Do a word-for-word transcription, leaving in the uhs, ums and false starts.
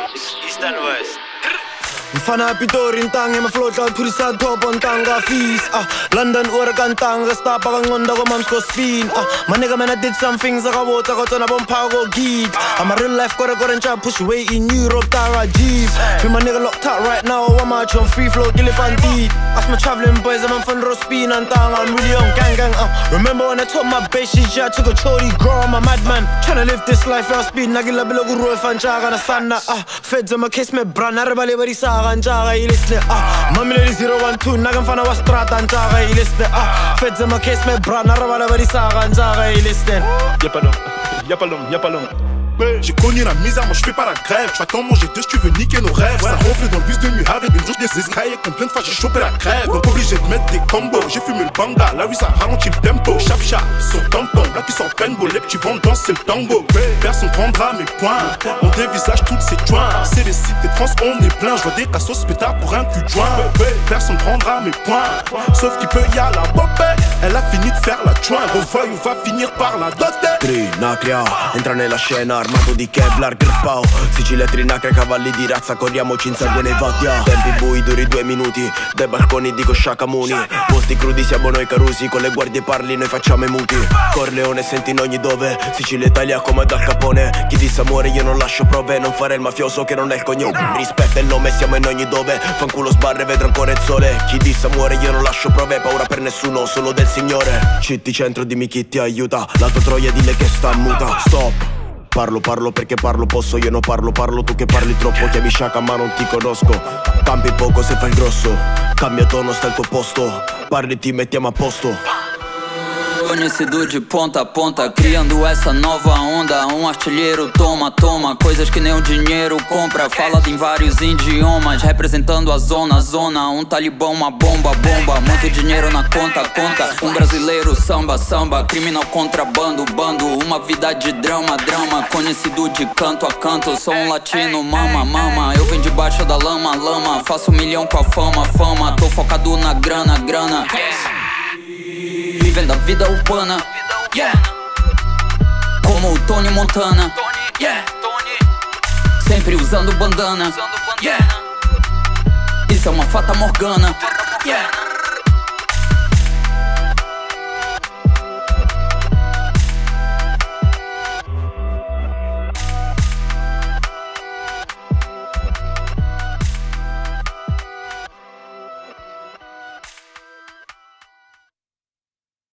East and West. Mfana Pitori ntanga emaflotla turisa top on tanga fees ah London Oregon tanga stapa kangonda kwa mamsko spin ah my nigga man I did some things akabota kotona bompago geek I'm a real life kore kore ncha push away in Europe tara jeep feel my nigga locked out right now I'm march on free flow kill it bandit ask my traveling boys I'm from Rospin and tanga I'm really on gang gang ah remember when I took my base shit I took a chori girl I'm a madman tryna live this life I speed nagila bilogu roe fanchaga na sana ah feds on my case me brand arabale barisa Njara ilisne ah Mami lady zero one two Naga mfana wa strata njara ilisne ah Feds ma case me bra Narabala barisara njara ilisne Y'a pas l'homme, y'a pas l'homme, y'a pas l'homme. J'ai connu la misère, moi je fais pas la grève. Je t'attends manger deux, tu veux niquer nos rêves. Ça ronfle dans le bus de nuit avec une journée des escailles. Combien de fois j'ai chopé la crève. Donc obligé de mettre des combos. J'ai fumé le banga, là oui ça ralentit le tempo. Chap chap, sur tampon, là qui sont paintball. Les petits vont danser le tango. Personne prendra mes points. On dévisage toutes ces joints. C'est les sites de France, on est plein. Je vois des tassos pétards pour un cul de joint. Personne prendra mes points. Sauf qu'il peut y a la popée. Elle a fini de faire la joint. Revoy ou va finir par la doter. Trinacria, entra nella scena armato di Kevlar Grippao. Sicilia Trinacria, cavalli di razza, corriamoci in sangue nei Vatia. Tempi bui duri due minuti, dai balconi dico sciacamuni. Posti crudi siamo noi carusi, con le guardie parli noi facciamo i muti. Corleone senti in ogni dove, Sicilia Italia come Dal Capone. Chi dissa muore io non lascio prove, non fare il mafioso che non è il cognome. Rispetta il nome siamo in ogni dove, fanculo sbarre vedrò ancora il sole. Chi dissa muore io non lascio prove, paura per nessuno solo del Signore. Citti centro dimmi chi ti aiuta, l'altro troia dille che sta muta. Stop. Parlo, parlo perché parlo posso, io non parlo, parlo tu che parli troppo. Chiami Shaka ma non ti conosco. Cambi poco se fai il grosso, cambia tono, sta al tuo posto. Parli ti mettiamo a posto. Conhecido de ponta a ponta, criando essa nova onda. Um artilheiro toma, toma coisas que nem o dinheiro compra. Fala em vários idiomas, representando a zona, zona. Um talibã, uma bomba, bomba. Muito dinheiro na conta, conta. Um brasileiro samba, samba. Criminal contrabando, bando. Uma vida de drama, drama. Conhecido de canto a canto. Sou um latino, mama, mama. Eu venho debaixo da lama, lama. Faço um milhão com a fama, fama. Tô focado na grana, grana. Vivendo a vida urbana, yeah. Como o Tony Montana, yeah. Sempre usando bandana, yeah. Isso é uma fata morgana, yeah.